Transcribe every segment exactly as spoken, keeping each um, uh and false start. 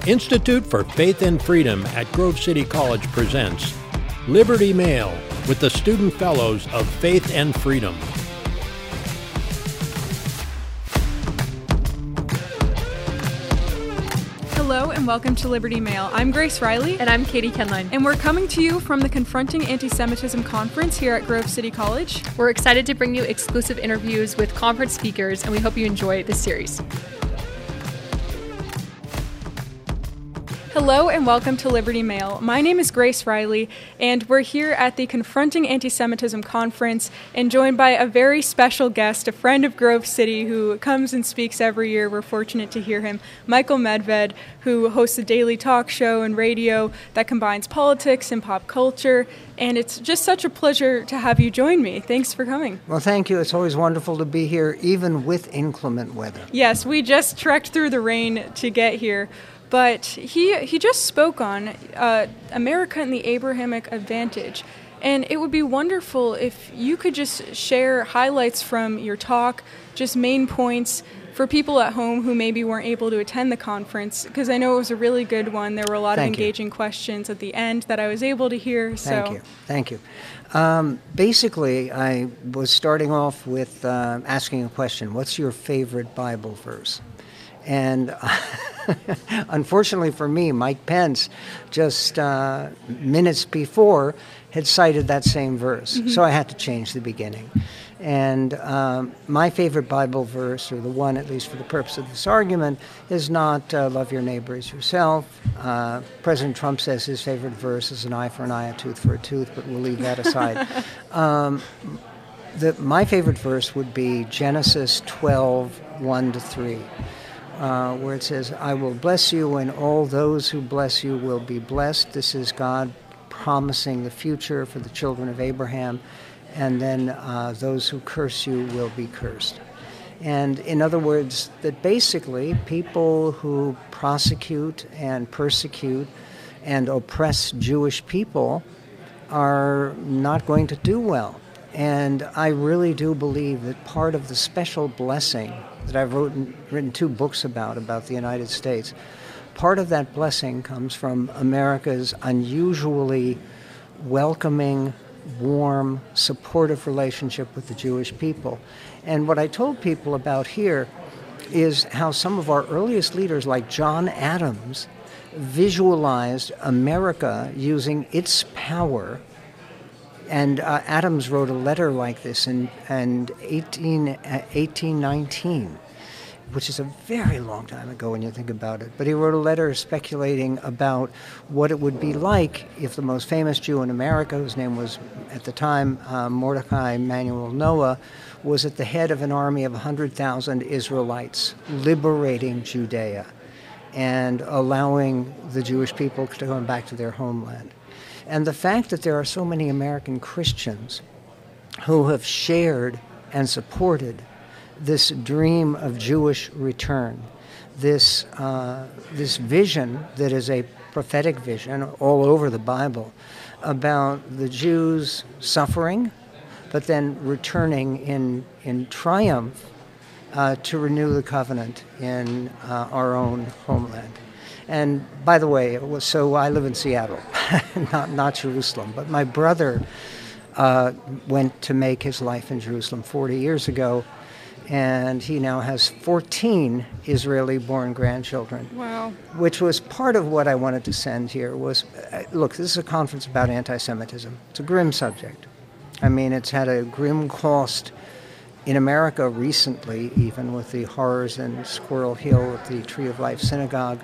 Institute for Faith and Freedom at Grove City College presents Liberty Mail with the Student Fellows of Faith and Freedom. Hello and welcome to Liberty Mail. I'm Grace Riley. And I'm Katie Kenline. And we're coming to you from the Confronting Anti-Semitism Conference here at Grove City College. We're excited to bring you exclusive interviews with conference speakers, and we hope you enjoy this series. Hello and welcome to Liberty Mail. My name is Grace Riley, and we're here at the Confronting Anti-Semitism Conference and joined by a very special guest, a friend of Grove City who comes and speaks every year. We're fortunate to hear him, Michael Medved, who hosts a daily talk show and radio that combines politics and pop culture. And it's just such a pleasure to have you join me. Thanks for coming. Well, thank you. It's always wonderful to be here, even with inclement weather. Yes, we just trekked through the rain to get here. But he he just spoke on uh, America and the Abrahamic Advantage. And it would be wonderful if you could just share highlights from your talk, just main points for people at home who maybe weren't able to attend the conference, because I know it was a really good one. There were a lot Thank of engaging you. questions at the end that I was able to hear. So. Thank you. Thank you. Um, basically, I was starting off with uh, asking a question. What's your favorite Bible verse? And unfortunately for me, Mike Pence, just uh, minutes before, had cited that same verse. Mm-hmm. So I had to change the beginning. And um, my favorite Bible verse, or the one at least for the purpose of this argument, is not uh, love your neighbor as yourself. Uh, President Trump says his favorite verse is an eye for an eye, a tooth for a tooth, but we'll leave that aside. um, the, my favorite verse would be Genesis twelve, one to three. Uh, where it says, I will bless you and all those who bless you will be blessed. This is God promising the future for the children of Abraham. And then uh, those who curse you will be cursed. And in other words, that basically people who prosecute and persecute and oppress Jewish people are not going to do well. And I really do believe that part of the special blessing that I've written, written two books about, about the United States, part of that blessing comes from America's unusually welcoming, warm, supportive relationship with the Jewish people. And what I told people about here is how some of our earliest leaders, like John Adams, visualized America using its power. And uh, Adams wrote a letter like this in, in eighteen nineteen, which is a very long time ago when you think about it. But he wrote a letter speculating about what it would be like if the most famous Jew in America, whose name was at the time uh, Mordecai Emanuel Noah, was at the head of an army of one hundred thousand Israelites liberating Judea and allowing the Jewish people to come back to their homeland. And the fact that there are so many American Christians who have shared and supported this dream of Jewish return, this uh, this vision that is a prophetic vision all over the Bible about the Jews suffering, but then returning in, in triumph uh, to renew the covenant in uh, our own homeland. And by the way, it was, so I live in Seattle, not not Jerusalem. But my brother uh, went to make his life in Jerusalem forty years ago, and he now has fourteen Israeli-born grandchildren. Wow! Which was part of what I wanted to send here. Was uh, look, this is a conference about anti-Semitism. It's a grim subject. I mean, it's had a grim cost in America recently, even with the horrors in Squirrel Hill at the Tree of Life Synagogue.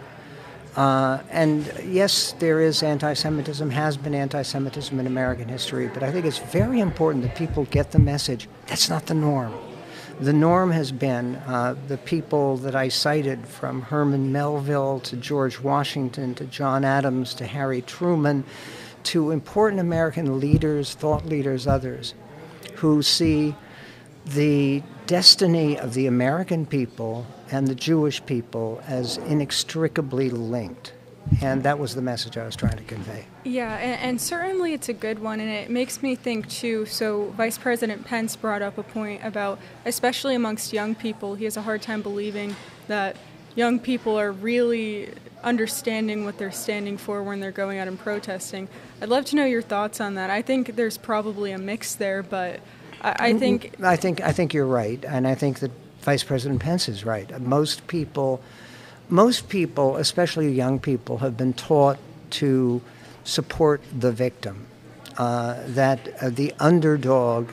Uh, and yes, there is anti-Semitism, has been anti-Semitism in American history, but I think it's very important that people get the message that's not the norm. The norm has been uh, the people that I cited, from Herman Melville to George Washington to John Adams to Harry Truman, to important American leaders, thought leaders, others, who see the destiny of the American people and the Jewish people as inextricably linked. And that was the message I was trying to convey. Yeah, and, and certainly it's a good one, and it makes me think, too, so Vice President Pence brought up a point about, especially amongst young people, he has a hard time believing that young people are really understanding what they're standing for when they're going out and protesting. I'd love to know your thoughts on that. I think there's probably a mix there, but I, I think... I think I think you're right, and I think that Vice President Pence is right. Most people, most people, especially young people, have been taught to support the victim, uh, that uh, the underdog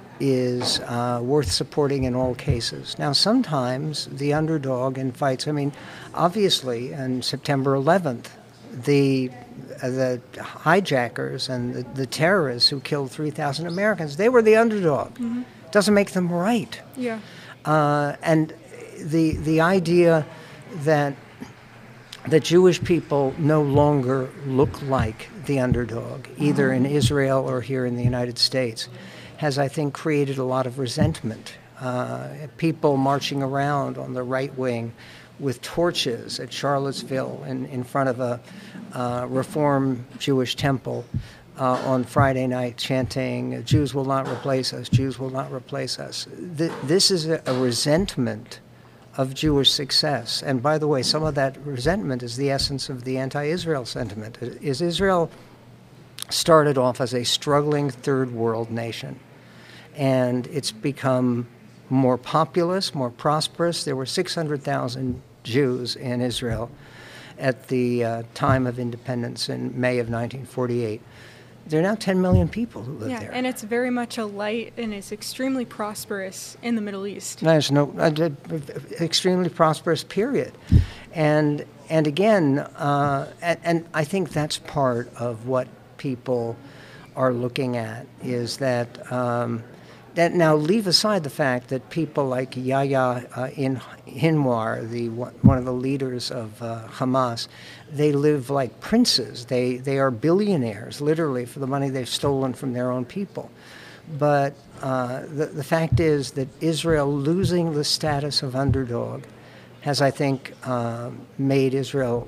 is uh, worth supporting in all cases. Now, sometimes the underdog in fights, I mean, obviously, on September eleventh, the uh, the hijackers and the, the terrorists who killed three thousand Americans, they were the underdog. Mm-hmm. Doesn't make them right. Yeah. Uh, and the the idea that that Jewish people no longer look like the underdog, either in Israel or here in the United States, has, I think, created a lot of resentment. Uh, people marching around on the right wing with torches at Charlottesville in, in front of a uh, Reform Jewish temple uh, on Friday night chanting, "Jews will not replace us, Jews will not replace us." Th- this is a, a resentment of Jewish success. And by the way, some of that resentment is the essence of the anti-Israel sentiment. Is Israel started off as a struggling third world nation, and it's become more populous, more prosperous. There were six hundred thousand Jews in Israel at the uh, time of independence in May of nineteen forty-eight. There are now ten million people who live yeah, there. And it's very much a light, and it's extremely prosperous in the Middle East. There's no uh, extremely prosperous period, and and again, uh, and, and I think that's part of what people are looking at, is that um, that now leave aside the fact that people like Yahya uh, in Hinwar, the one of the leaders of uh, Hamas, they live like princes. They they are billionaires, literally, for the money they've stolen from their own people. But uh, the the fact is that Israel losing the status of underdog has, I think, uh, made Israel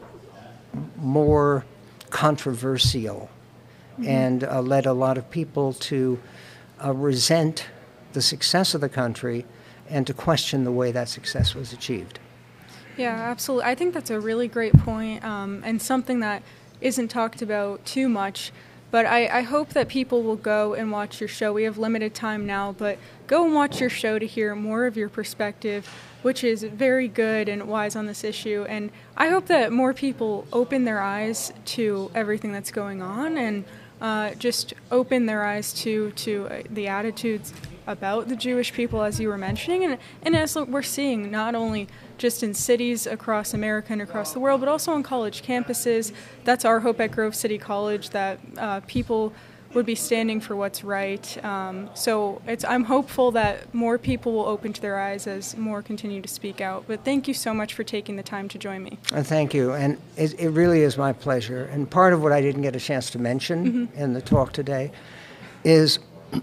more controversial, mm-hmm. and uh, led a lot of people to uh, resent the success of the country and to question the way that success was achieved. Yeah, absolutely. I think that's a really great point, um, and something that isn't talked about too much. But I, I hope that people will go and watch your show. We have limited time now, but go and watch your show to hear more of your perspective, which is very good and wise on this issue. And I hope that more people open their eyes to everything that's going on, and uh, just open their eyes to, to uh, the attitudes about the Jewish people, as you were mentioning, and, and as we're seeing not only just in cities across America and across the world, but also on college campuses. That's our hope at Grove City College, that uh, people would be standing for what's right. Um, so it's, I'm hopeful that more people will open to their eyes as more continue to speak out. But thank you so much for taking the time to join me. Uh, thank you. And it, it really is my pleasure. And part of what I didn't get a chance to mention mm-hmm. in the talk today is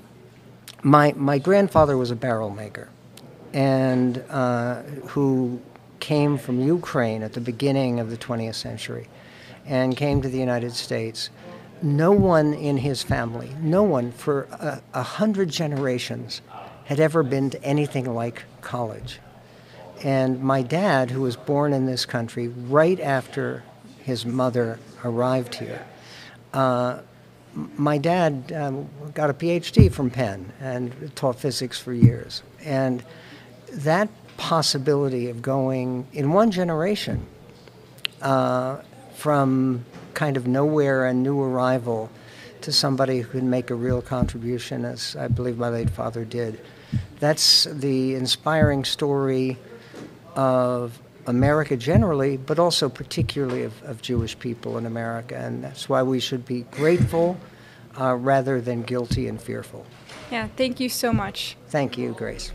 my my grandfather was a barrel maker, and uh, who came from Ukraine at the beginning of the twentieth century and came to the United States. No one in his family, no one for a, a hundred generations had ever been to anything like college. And my dad, who was born in this country right after his mother arrived here, uh, my dad um, got a P H D from Penn and taught physics for years. And that possibility of going in one generation uh, from kind of nowhere and new arrival to somebody who can make a real contribution, as I believe my late father did, that's the inspiring story of America generally, but also particularly of, of Jewish people in America. And that's why we should be grateful uh, rather than guilty and fearful. Yeah, thank you so much. Thank you, Grace.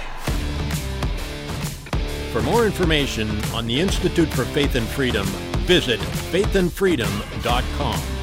For more information on the Institute for Faith and Freedom, visit faith and freedom dot com.